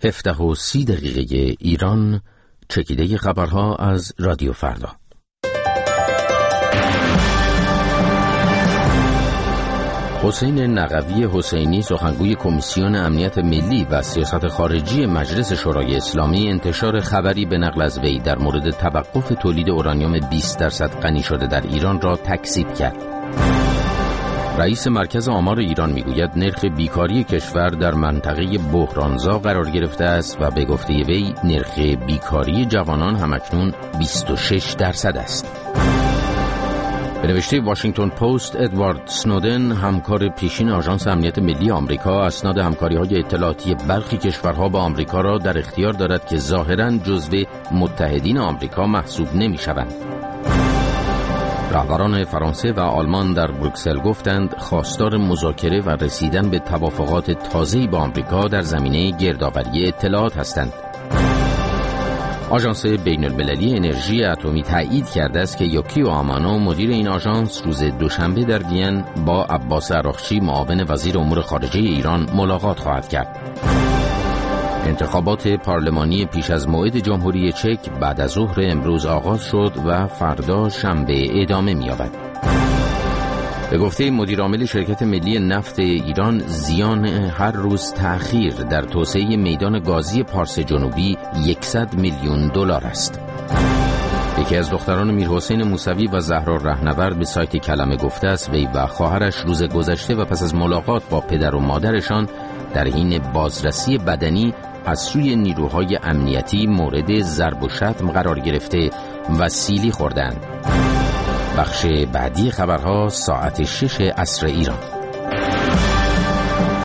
17:30 ایران، چکیده خبرها از رادیو فردا. حسین نقوی حسینی، سخنگوی کمیسیون امنیت ملی و سیاست خارجی مجلس شورای اسلامی، انتشار خبری به نقل از وی در مورد توقف تولید اورانیوم 20% غنی شده در ایران را تکذیب کرد. رئیس مرکز آمار ایران میگوید نرخ بیکاری کشور در منطقه بحرانزا قرار گرفته است و به گفته وی نرخ بیکاری جوانان همکنون 26% است. به نوشته واشنگتن پست، ادوارد سنودن، همکار پیشین آژانس امنیت ملی آمریکا، اسناد همکاری‌های اطلاعاتی برخی کشورها با آمریکا را در اختیار دارد که ظاهراً جزو متحدین آمریکا محسوب نمی‌شوند. رهبران فرانسه و آلمان در بروکسل گفتند خواستار مذاکره و رسیدن به توافقات تازه‌ای با آمریکا در زمینه گردآوری اطلاعات هستند. آژانس بین‌المللی انرژی اتمی تایید کرده است که یوکیو آمانو، مدیر این آژانس، روز دوشنبه در وین با عباس عراقچی، معاون وزیر امور خارجه ایران، ملاقات خواهد کرد. انتخابات پارلمانی پیش از موعد جمهوری چک بعد از ظهر امروز آغاز شد و فردا شنبه ادامه می‌یابد. به گفته مدیرعامل شرکت ملی نفت ایران، زیان هر روز تأخیر در توسعه میدان گازی پارس جنوبی 100 میلیون دلار است. یکی از دختران میرحسین موسوی و زهرا رهنورد به سایت کلمه گفته است وی و خواهرش روز گذشته و پس از ملاقات با پدر و مادرشان در حین بازرسی بدنی از سوی نیروهای امنیتی مورد ضرب و شتم قرار گرفته و سیلی خوردند. بخش بعدی خبرها ساعت 6 عصر ایران.